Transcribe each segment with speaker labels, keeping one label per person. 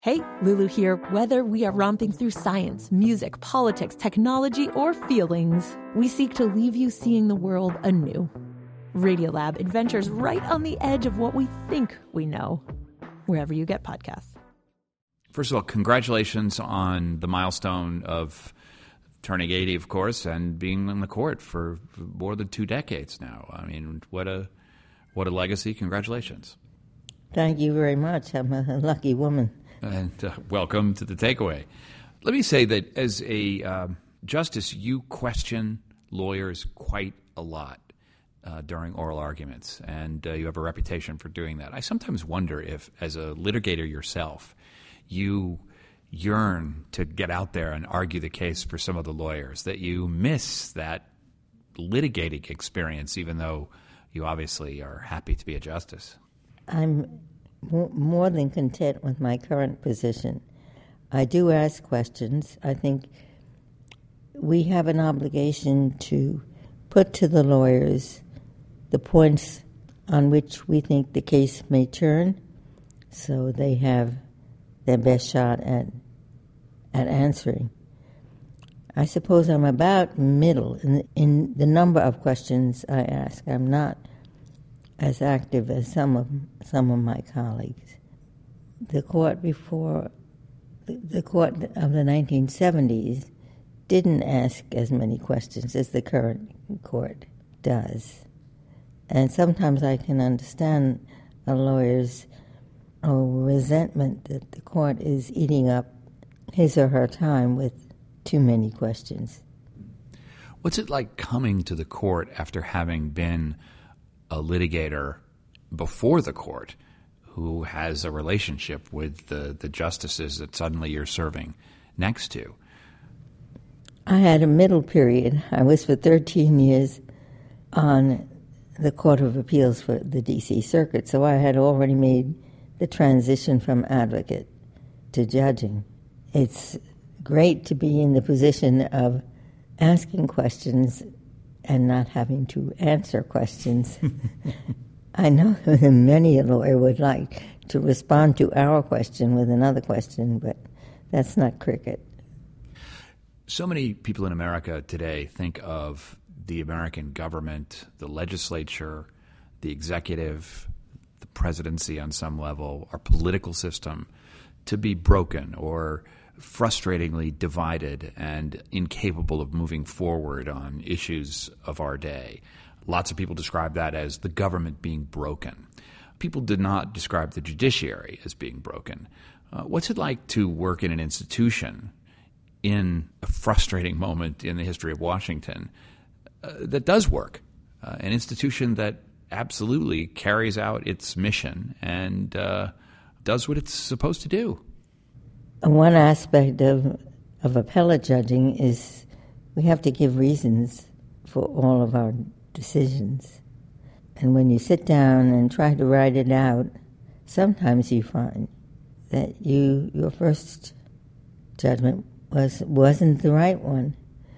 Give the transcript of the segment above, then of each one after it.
Speaker 1: Hey, Lulu here. Whether we are romping through science, music, politics, technology, or feelings, we seek to leave you seeing the world anew. Radiolab adventures right on the edge of what we think we know, wherever you get podcasts.
Speaker 2: First of all, congratulations on the milestone of turning 80, of course, and being in the court for more than 2 decades now. I mean, what a legacy. Congratulations.
Speaker 3: Thank you very much. I'm a lucky woman.
Speaker 2: And welcome to The Takeaway. Let me say that as a justice, you question lawyers quite a lot during oral arguments, and you have a reputation for doing that. I sometimes wonder if, as a litigator yourself, you yearn to get out there and argue the case for some of the lawyers, that you miss that litigating experience, even though you obviously are happy to be a justice.
Speaker 3: I'm more than content with my current position. I do ask questions. I think we have an obligation to put to the lawyers the points on which we think the case may turn, so they have their best shot at answering. I suppose I'm about middle in the number of questions I ask. I'm not as active as some of my colleagues. The court the court of the 1970s didn't ask as many questions as the current court does. And sometimes I can understand a lawyer's resentment that the court is eating up his or her time with too many questions.
Speaker 2: What's it like coming to the court after having been a litigator before the court who has a relationship with the justices that suddenly you're serving next to?
Speaker 3: I had a middle period. I was for 13 years on the Court of Appeals for the D.C. Circuit, so I had already made the transition from advocate to judging. It's great to be in the position of asking questions and not having to answer questions. I know that many a lawyer would like to respond to our question with another question, but that's not cricket.
Speaker 2: So many people in America today think of the American government, the legislature, the executive, the presidency on some level, our political system, to be broken or frustratingly divided and incapable of moving forward on issues of our day. Lots of people describe that as the government being broken. People did not describe the judiciary as being broken. What's it like to work in an institution in a frustrating moment in the history of Washington that does work, an institution that absolutely carries out its mission and does what it's supposed to do?
Speaker 3: One aspect of appellate judging is we have to give reasons for all of our decisions. And when you sit down and try to write it out, sometimes you find that your first judgment wasn't the right one.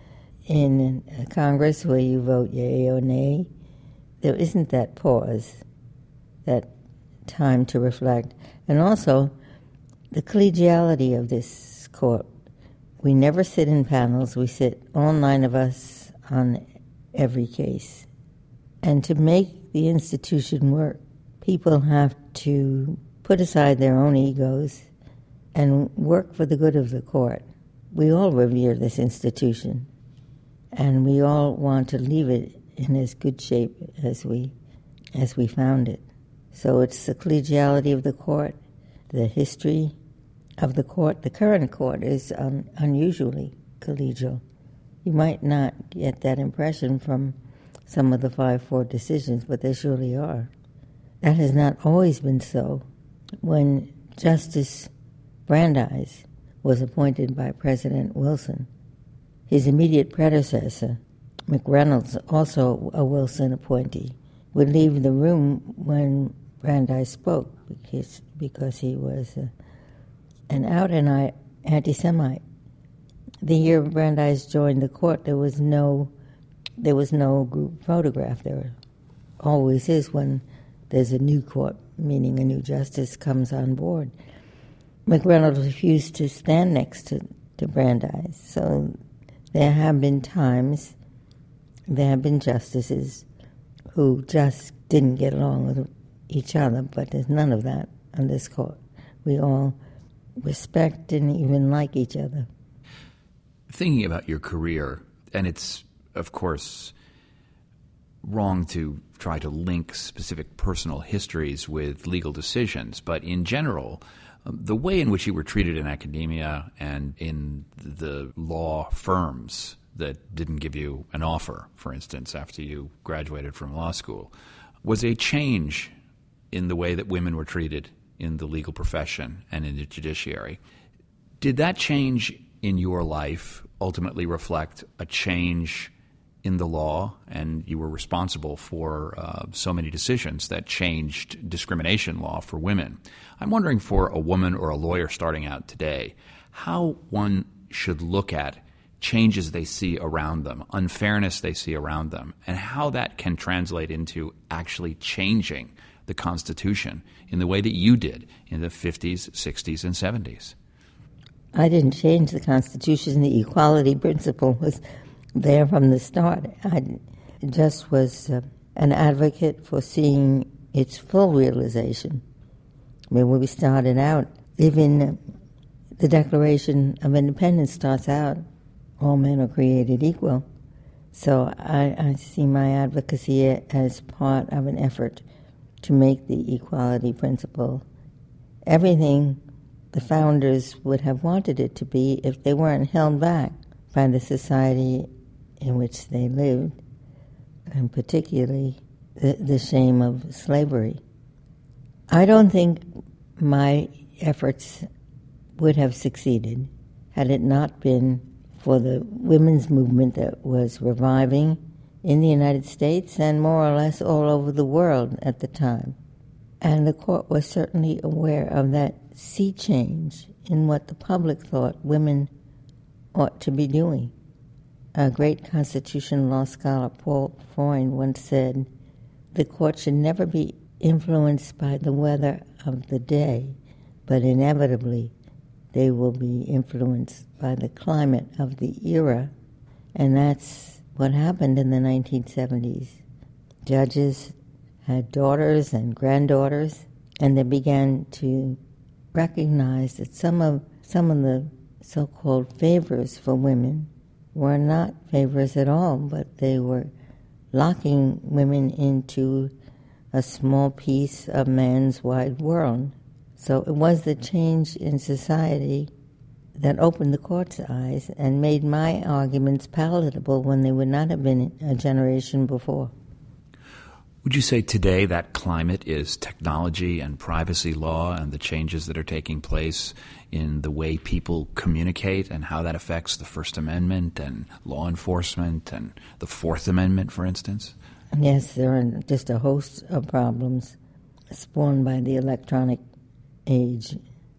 Speaker 3: In a Congress where you vote yea or nay, there isn't that pause, that time to reflect. And also, the collegiality of this court. We never sit in panels. We sit, all 9 of us, on every case. And to make the institution work, people have to put aside their own egos and work for the good of the court. We all revere this institution, and we all want to leave it in as good shape as we found it. So it's the collegiality of the court, the history of the court. The current court is unusually collegial. You might not get that impression from some of the 5-4 decisions, but they surely are. That has not always been so. When Justice Brandeis was appointed by President Wilson, his immediate predecessor, McReynolds, also a Wilson appointee, would leave the room when Brandeis spoke because he was an out-and-out anti-Semite. The year Brandeis joined the court, there was no group photograph. There always is when there's a new court, meaning a new justice comes on board. McReynolds refused to stand next to Brandeis. So there have been times, there have been justices who just didn't get along with each other, but there's none of that on this court. We all respect and even like each other.
Speaker 2: Thinking about your career, and it's, of course, wrong to try to link specific personal histories with legal decisions, but in general, the way in which you were treated in academia and in the law firms that didn't give you an offer, for instance, after you graduated from law school, was a change in the way that women were treated in the legal profession and in the judiciary. Did that change in your life ultimately reflect a change in the law, and you were responsible for so many decisions that changed discrimination law for women? I'm wondering, for a woman or a lawyer starting out today, how one should look at changes they see around them, unfairness they see around them, and how that can translate into actually changing the Constitution in the way that you did in the 50s, 60s, and 70s.
Speaker 3: I didn't change the Constitution. The equality principle was there from the start. I just was an advocate for seeing its full realization. I mean, when we started out, even the Declaration of Independence starts out, all men are created equal. So I see my advocacy as part of an effort to make the equality principle everything the founders would have wanted it to be if they weren't held back by the society in which they lived, and particularly the shame of slavery. I don't think my efforts would have succeeded had it not been for the women's movement that was reviving in the United States and more or less all over the world at the time. And the court was certainly aware of that sea change in what the public thought women ought to be doing. A great constitutional law scholar, Paul Freund, once said, "The court should never be influenced by the weather of the day, but inevitably they will be influenced by the climate of the era." And that's what happened in the 1970s. Judges had daughters and granddaughters, and they began to recognize that some of the so-called favors for women were not favors at all, but they were locking women into a small piece of man's wide world. So it was the change in society that opened the court's eyes and made my arguments palatable when they would not have been a generation before.
Speaker 2: Would you say today that climate is technology and privacy law and the changes that are taking place in the way people communicate and how that affects the First Amendment and law enforcement and the Fourth Amendment, for instance?
Speaker 3: Yes, there are just a host of problems spawned by the electronic age,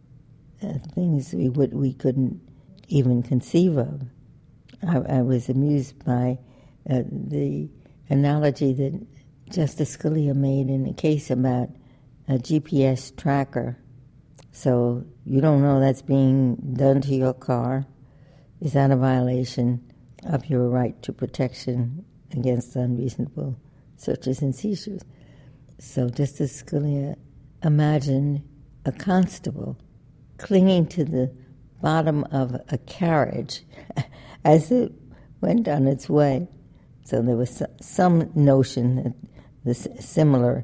Speaker 3: things we couldn't even conceive of. I was amused by the analogy that Justice Scalia made in a case about a GPS tracker. So you don't know that's being done to your car. Is that a violation of your right to protection against unreasonable searches and seizures? So Justice Scalia imagined a constable clinging to the bottom of a carriage as it went on its way. So there was some notion that similar,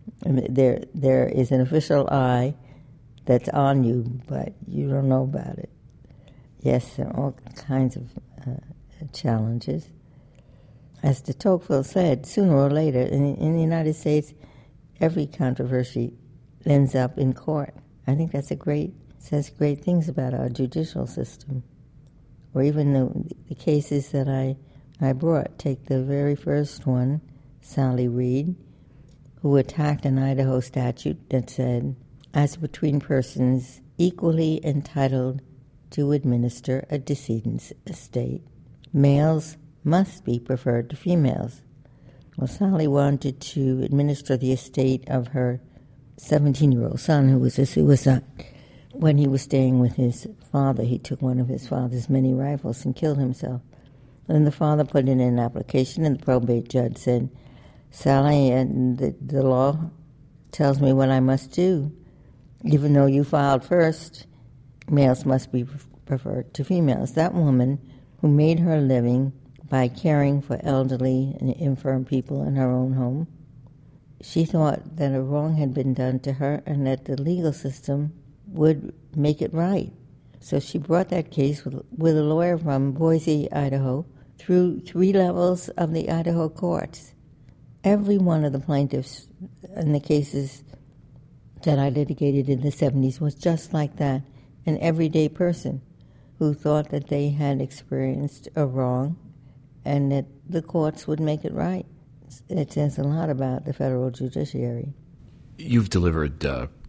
Speaker 3: there is an official eye that's on you, but you don't know about it. Yes, there are all kinds of challenges. As de Tocqueville said, sooner or later, in the United States, every controversy ends up in court. I think says great things about our judicial system. Or even the cases that I brought. Take the very first one, Sally Reed, who attacked an Idaho statute that said, as between persons equally entitled to administer a decedent's estate, males must be preferred to females. Well, Sally wanted to administer the estate of her 17-year-old son, who was a suicide. when he was staying with his father, he took one of his father's many rifles and killed himself. And the father put in an application, and the probate judge said, Sally, and the law tells me what I must do. Even though you filed first, males must be preferred to females. That woman, who made her living by caring for elderly and infirm people in her own home, she thought that a wrong had been done to her and that the legal system would make it right. So she brought that case with a lawyer from Boise, Idaho, through 3 levels of the Idaho courts. Every one of the plaintiffs in the cases that I litigated in the 70s was just like that, an everyday person who thought that they had experienced a wrong and that the courts would make it right. It says a lot about the federal judiciary.
Speaker 2: You've delivered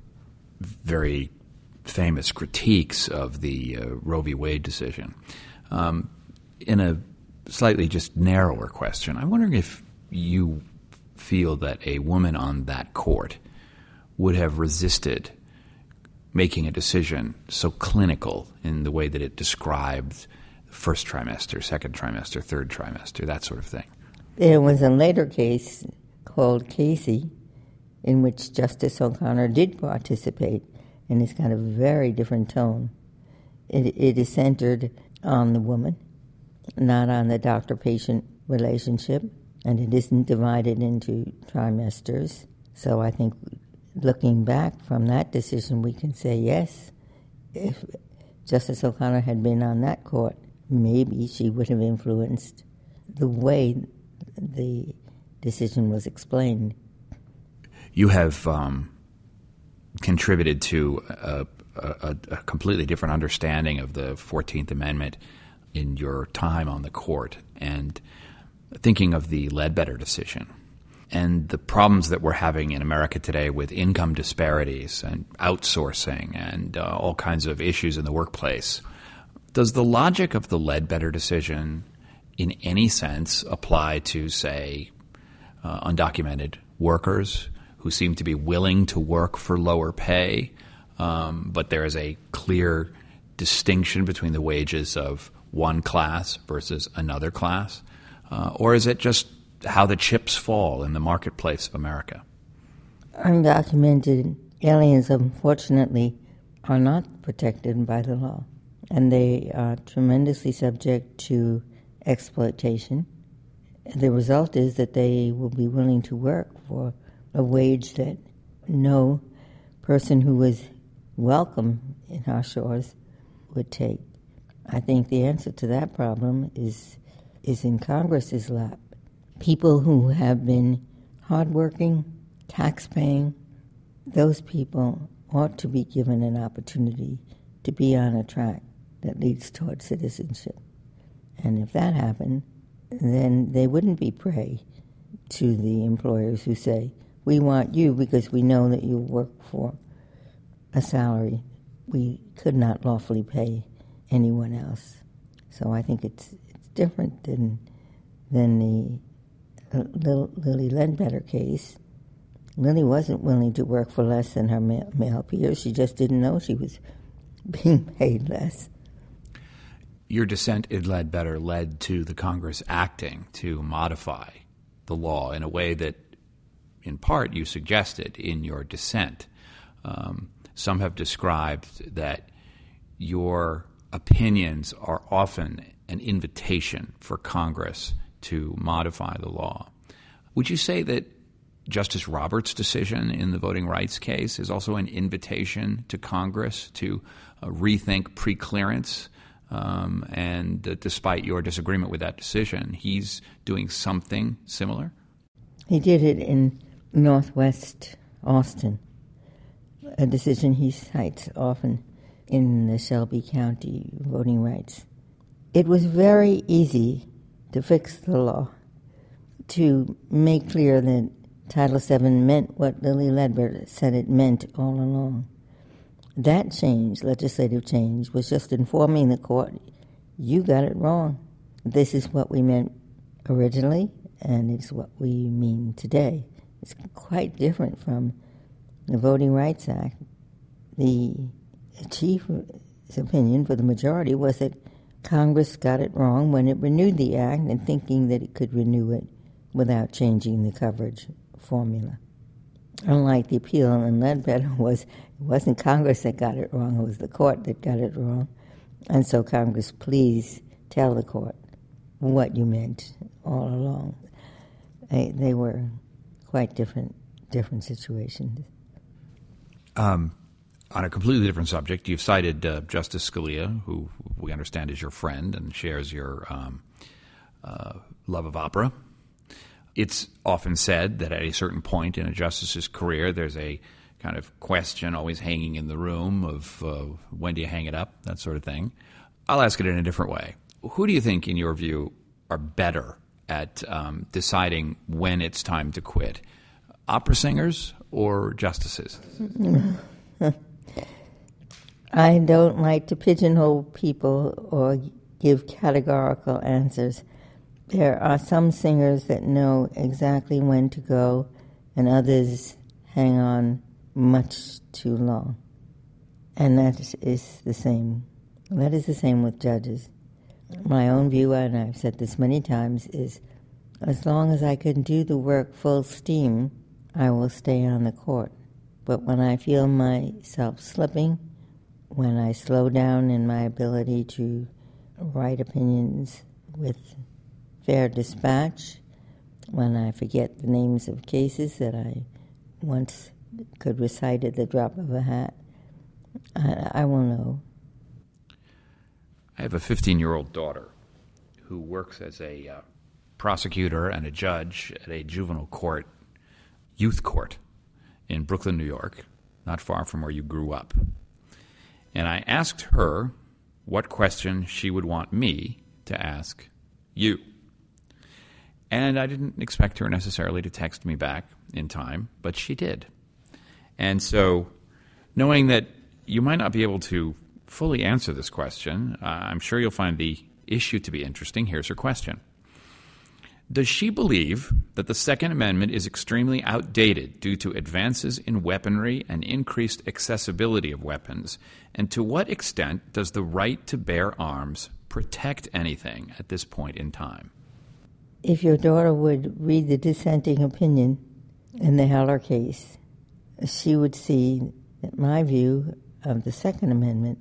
Speaker 2: very famous critiques of the Roe v. Wade decision. In a slightly just narrower question, I'm wondering if you feel that a woman on that court would have resisted making a decision so clinical in the way that it described first trimester, second trimester, third trimester, that sort of thing.
Speaker 3: There was a later case called Casey in which Justice O'Connor did participate, and it's got a very different tone. It is centered on the woman, not on the doctor-patient relationship, and it isn't divided into trimesters. So I think looking back from that decision, we can say, yes, if Justice O'Connor had been on that court, maybe she would have influenced the way the decision was explained.
Speaker 2: You have contributed to a completely different understanding of the 14th Amendment in your time on the court, and thinking of the Ledbetter decision and the problems that we're having in America today with income disparities and outsourcing and all kinds of issues in the workplace. Does the logic of the Ledbetter decision in any sense apply to, say, undocumented workers who seem to be willing to work for lower pay, but there is a clear distinction between the wages of one class versus another class? Or is it just how the chips fall in the marketplace of America?
Speaker 3: Undocumented aliens, unfortunately, are not protected by the law, and they are tremendously subject to exploitation. The result is that they will be willing to work for a wage that no person who is welcome in our shores would take. I think the answer to that problem is in Congress's lap. People who have been hardworking, tax-paying, those people ought to be given an opportunity to be on a track that leads toward citizenship. And if that happened, then they wouldn't be prey to the employers who say, we want you because we know that you work for a salary we could not lawfully pay anyone else. So I think it's different than the Lilly Ledbetter case. Lilly wasn't willing to work for less than her male peers. She just didn't know she was being paid less.
Speaker 2: Your dissent in Ledbetter led to the Congress acting to modify the law in a way that, in part, you suggested in your dissent. Some have described that your opinions are often an invitation for Congress to modify the law. Would you say that Justice Roberts' decision in the voting rights case is also an invitation to Congress to rethink preclearance? And despite your disagreement with that decision, he's doing something similar?
Speaker 3: He did it in Northwest Austin, a decision he cites often in the Shelby County voting rights. It was very easy to fix the law, to make clear that Title VII meant what Lilly Ledbetter said it meant all along. That change, legislative change, was just informing the court, you got it wrong. This is what we meant originally, and it's what we mean today. It's quite different from the Voting Rights Act. The chief's opinion for the majority was that Congress got it wrong when it renewed the act and thinking that it could renew it without changing the coverage formula. Unlike the appeal in Ledbetter, it wasn't Congress that got it wrong, it was the court that got it wrong. And so Congress, please tell the court what you meant all along. They were quite different situations.
Speaker 2: On a completely different subject, you've cited Justice Scalia, who we understand is your friend and shares your love of opera. It's often said that at a certain point in a justice's career, there's a kind of question always hanging in the room of when do you hang it up, that sort of thing. I'll ask it in a different way. Who do you think, in your view, are better at deciding when it's time to quit? Opera singers or justices?
Speaker 3: I don't like to pigeonhole people or give categorical answers. There are some singers that know exactly when to go, and others hang on much too long. And that is the same. That is the same with judges. My own view, and I've said this many times, is as long as I can do the work full steam, I will stay on the court. But when I feel myself slipping, when I slow down in my ability to write opinions with fair dispatch, when I forget the names of cases that I once could recite at the drop of a hat, I will know.
Speaker 2: I have a 15-year-old daughter who works as a prosecutor and a judge at a juvenile court, youth court, in Brooklyn, New York, not far from where you grew up. And I asked her what question she would want me to ask you. And I didn't expect her necessarily to text me back in time, but she did. And so, knowing that you might not be able to fully answer this question, I'm sure you'll find the issue to be interesting. Here's her question. Does she believe that the Second Amendment is extremely outdated due to advances in weaponry and increased accessibility of weapons? And to what extent does the right to bear arms protect anything at this point in time?
Speaker 3: If your daughter would read the dissenting opinion in the Heller case, she would see that my view of the Second Amendment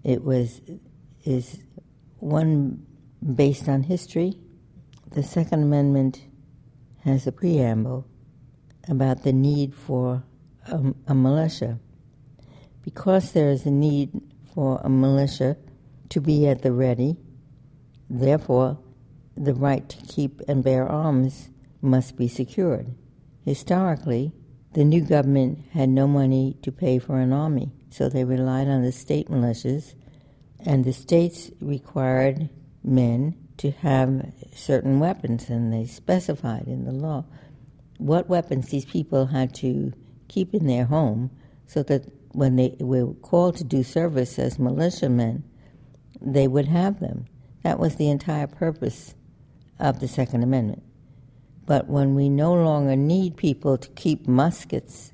Speaker 3: is one based on history. The Second Amendment has a preamble about the need for a militia. Because there is a need for a militia to be at the ready, therefore the right to keep and bear arms must be secured. Historically, the new government had no money to pay for an army, so they relied on the state militias, and the states required men to have certain weapons, and they specified in the law what weapons these people had to keep in their home so that when they were called to do service as militiamen, they would have them. That was the entire purpose of the Second Amendment. But when we no longer need people to keep muskets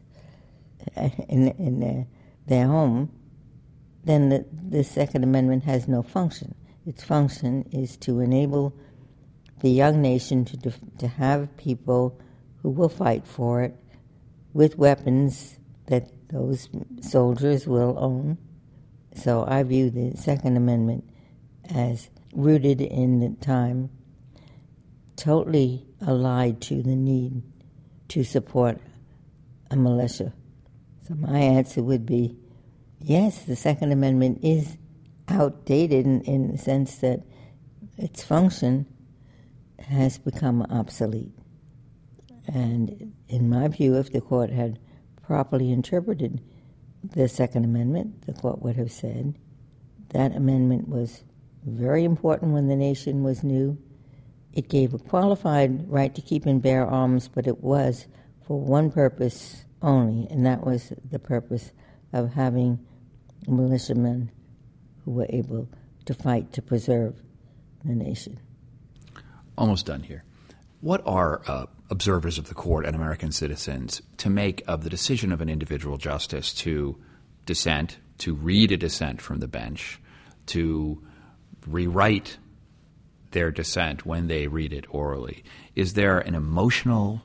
Speaker 3: in their home, then the Second Amendment has no function. Its function is to enable the young nation to have people who will fight for it with weapons that those soldiers will own. So I view the Second Amendment as rooted in the time, totally allied to the need to support a militia. So my answer would be, yes, the Second Amendment is outdated in the sense that its function has become obsolete. And in my view, if the court had properly interpreted the Second Amendment, the court would have said that amendment was very important when the nation was new. It gave a qualified right to keep and bear arms, but it was for one purpose only, and that was the purpose of having militiamen who were able to fight to preserve the nation.
Speaker 2: Almost done here. What are observers of the court and American citizens to make of the decision of an individual justice to dissent to read a dissent from the bench, to rewrite their dissent when they read it orally? Is there an emotional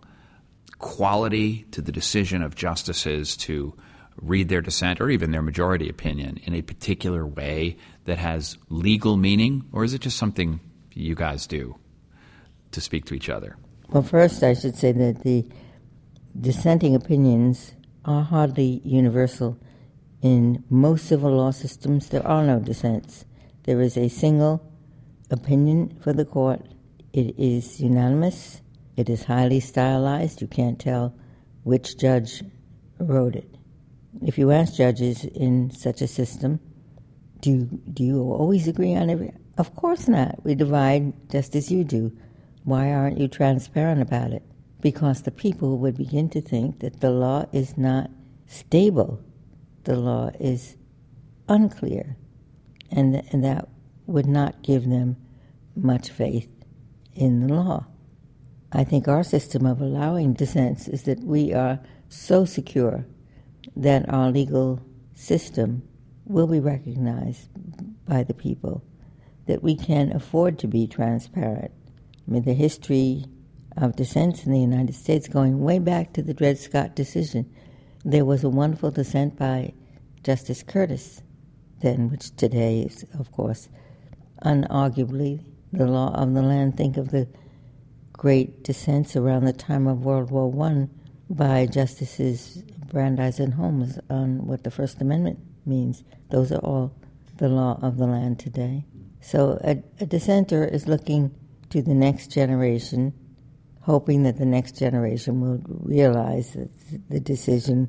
Speaker 2: quality to the decision of justices to read their dissent or even their majority opinion in a particular way that has legal meaning, or is it just something you guys do to speak to each other?
Speaker 3: Well, first I should say that the dissenting opinions are hardly universal. In most civil law systems, there are no dissents. There is a single opinion for the court. It is unanimous. It is highly stylized. You can't tell which judge wrote it. If you ask judges in such a system, do you always agree on every? Of course not. We divide just as you do. Why aren't you transparent about it? Because the people would begin to think that the law is not stable. The law is unclear. And that would not give them much faith in the law. I think our system of allowing dissents is that we are so secure that our legal system will be recognized by the people, that we can afford to be transparent. I mean, the history of dissents in the United States, going way back to the Dred Scott decision, there was a wonderful dissent by Justice Curtis, then, which today is, of course, unarguably the law of the land. Think of the great dissents around the time of World War I by Justices Brandeis and Holmes on what the First Amendment means. Those are all the law of the land today. So a dissenter is looking to the next generation, hoping that the next generation will realize that the decision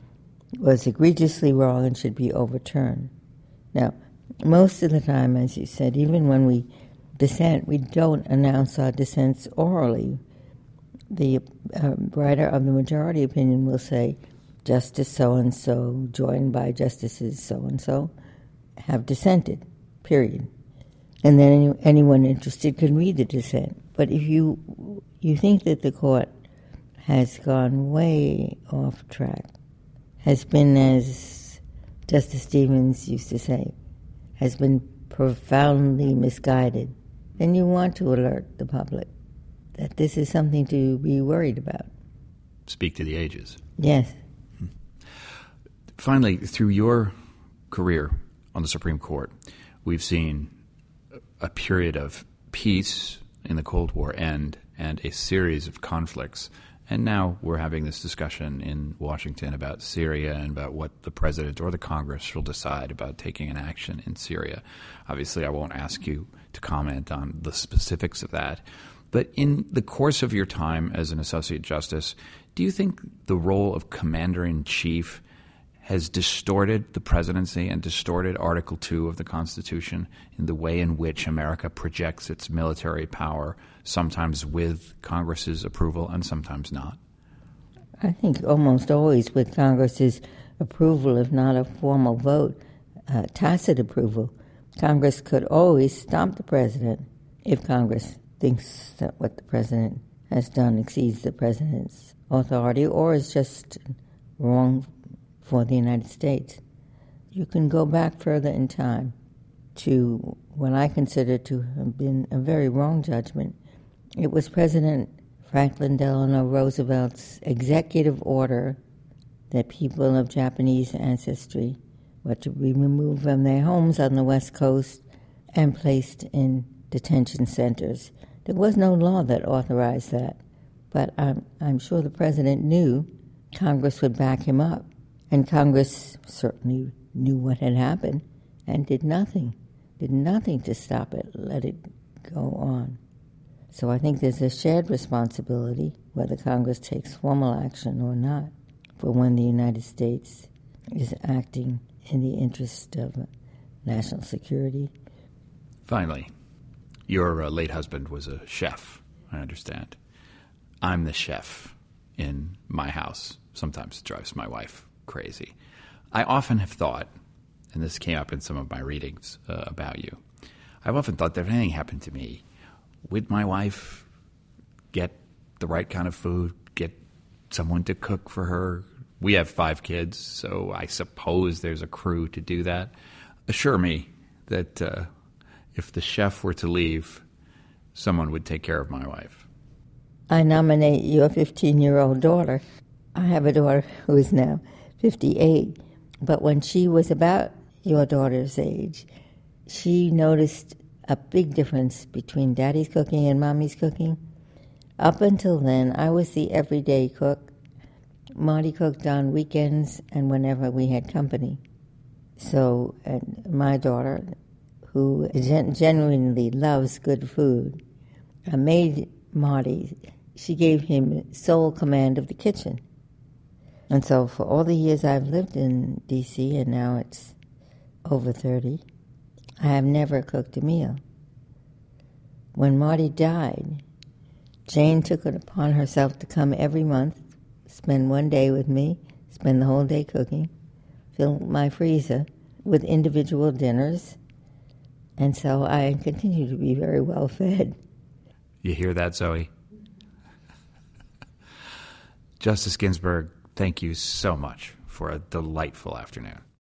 Speaker 3: was egregiously wrong and should be overturned. Now, most of the time, as you said, even when we dissent, we don't announce our dissents orally. The writer of the majority opinion will say, Justice so-and-so, joined by Justices so-and-so, have dissented, period. And then anyone interested can read the dissent. But if you think that the court has gone way off track, has been, as Justice Stevens used to say, has been profoundly misguided, then you want to alert the public that this is something to be worried about.
Speaker 2: Speak to the ages.
Speaker 3: Yes.
Speaker 2: Finally, through your career on the Supreme Court, we've seen a period of peace in the Cold War end and a series of conflicts. And now we're having this discussion in Washington about Syria and about what the president or the Congress will decide about taking an action in Syria. Obviously, I won't ask you to comment on the specifics of that. But in the course of your time as an Associate Justice, do you think the role of Commander-in-Chief has distorted the presidency and distorted Article 2 of the Constitution in the way in which America projects its military power, sometimes with Congress's approval and sometimes not?
Speaker 3: I think almost always with Congress's approval, if not a formal vote, tacit approval. Congress could always stop the president if Congress thinks that what the president has done exceeds the president's authority or is just wrong for the United States. You can go back further in time to what I consider to have been a very wrong judgment. It was President Franklin Delano Roosevelt's executive order that people of Japanese ancestry were to be removed from their homes on the West Coast and placed in detention centers. There was no law that authorized that, but I'm sure the president knew Congress would back him up. And Congress certainly knew what had happened and did nothing to stop it, let it go on. So I think there's a shared responsibility, whether Congress takes formal action or not, for when the United States is acting in the interest of national security.
Speaker 2: Finally, your late husband was a chef, I understand. I'm the chef in my house. Sometimes it drives my wife crazy. I often have thought, and this came up in some of my readings about you, I've often thought that if anything happened to me, would my wife get the right kind of food, get someone to cook for her, We have 5 kids, so I suppose there's a crew to do that. Assure me that if the chef were to leave, someone would take care of my wife.
Speaker 3: I nominate your 15-year-old daughter. I have a daughter who is now 58, but when she was about your daughter's age, she noticed a big difference between Daddy's cooking and Mommy's cooking. Up until then, I was the everyday cook. Marty cooked on weekends and whenever we had company. So my daughter, who genuinely loves good food, made Marty, she gave him sole command of the kitchen. And so for all the years I've lived in D.C., and now it's over 30, I have never cooked a meal. When Marty died, Jane took it upon herself to come every month, spend one day with me, spend the whole day cooking, fill my freezer with individual dinners, and so I continue to be very well fed.
Speaker 2: You hear that, Zoe? Justice Ginsburg, thank you so much for a delightful afternoon.